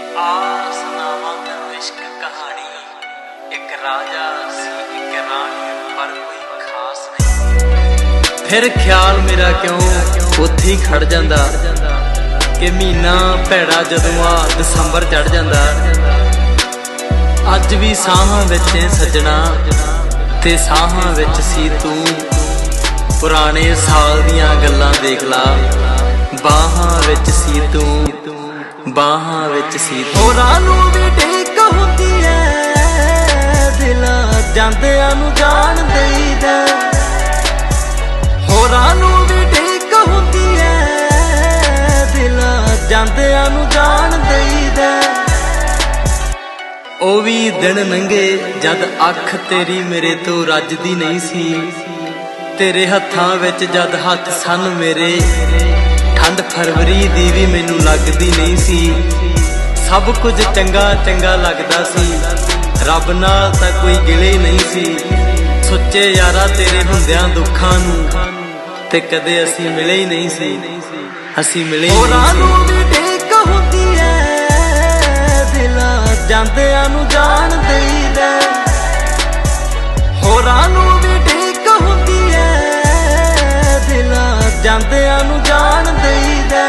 सुनावां तैनूं इश्क कहानी। एक राजा सी एक रानी पर कोई खास नहीं। फिर ख्याल मेरा क्यों उत्थे ही खड़ जांदा कि महीना भैड़ा जदों आ दसंबर चढ़ जांदा। अज भी साहां विच सजना ते साहां विच सी तू। पुराने साल दियां गल्लां देख ला, बाहां विच सी तू, बाहां विच सी तू। होरां नूं भी टेक हुंदी ऐ, दिलां जांदिआं नूं जान देईदा। होरां नूं भी टेक हुंदी ऐ, दिलां जांदिआं नूं जान देईदा। ओ भी दिन लंघे जद अख तेरी मेरे तो रजदी नहीं सी। तेरे हत्थां विच जद हत्थ सन मेरे, ठंड फरवरी दी भी मैनू लगदी नहीं सी। सब कुछ चंगा चंगा लगदा सी, रब नाल तां कोई गिले नहीं सी। सुच्चे यारा तेरे हुंदिआं दुखां नूं ते कदे असीं मिले ही नहीं सी, असीं मिले ही नहीं सी। टेक हुंदी ऐ, दिलां जांदिआं नूं जान देईदा। होरां नूं भी टेक हुंदी ऐ, दिलां जांदिआं नूं जान देईदा।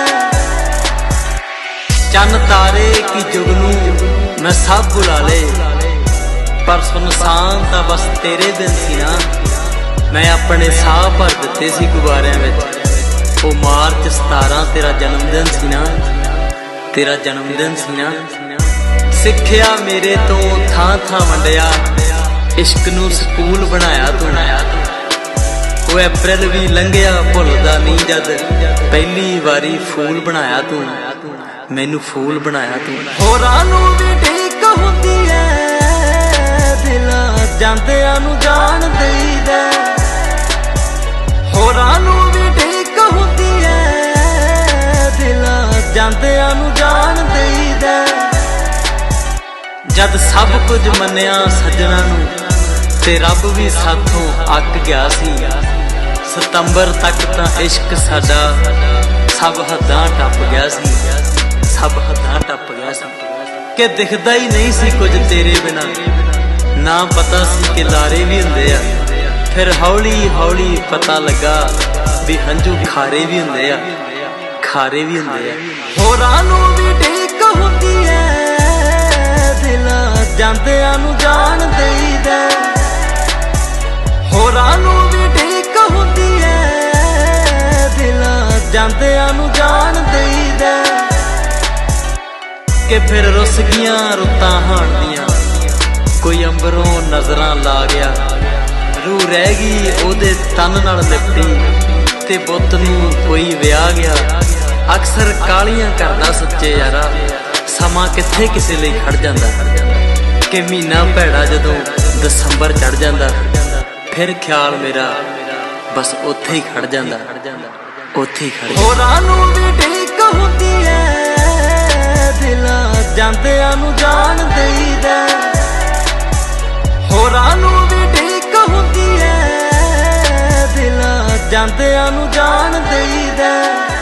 चन्न तारे की जुगनू मैं सब बुला ले, पर सुनसान तां बस तेरे दिन सी ना। मैं अपने साह भर दिते सी गुबारिआं विच। ओ मार्च 17 तेरा जन्मदिन सी ना, तेरा जन्मदिन सी ना। सिक्ख्या मेरे तो थां थां वंडिया, इश्क नूं स्कूल बनाया तू। ओ अप्रैल भी लंघिया भुलदा नहीं जद पहली वारी फूल बनाया तू, मैनू फूल बनाया तू। होरां नूं भी टेक हुंदी ऐ, दिलां जांदिआं नूं जान देईदा। होरां नूं भी टेक हुंदी ऐ, दिलां जांदिआं नूं जान देईदा। जद सब कुछ मन्निया सजना नूं ते रब भी साथों अक गया सी। सितंबर तक तां इश्क साडा सब हद्दां टप गया सी, सब हद्दां टप गया सी। कि दिखदा ही नहीं सी कुछ तेरे बिना, ना पता सी कि लारे भी हुंदे आ। फिर हौली हौली पता लगा भी हंझू खारे भी हुंदे आ, खारे भी हुंदे आ। होरां नूं भी टेक हुंदी ऐ, दिलां जांदिआं नूं जान देईदा। होरां नूं भी टेक हुंदी ऐ, दिलां जांदिआं नूं जान देईदा। कि फिर रुस गईयां रुत्तां हाण दियां, कोई अंबरों नज़रां ला गया। रूह रह गई ओहदे तन नाल लिपटी ते बुत नूं कोई विआह गया। अक्सर कालियां करदा सच्चे यारा, समां कित्थे किसे लई खड़ जांदा। कि महीना भैड़ा जदों दसंबर चढ़ जांदा, फिर ख्याल मेरा बस उत्थे ही खड़ जांदा, उत्थे ही खड़ जांदा। होरां नूं भी टेक हुंदी ऐ, दिलां जांदिआं नूं जान देईदा। होरां नूं भी टेक हुंदी ऐ, दिलां जांदिआं नूं जान देईदा।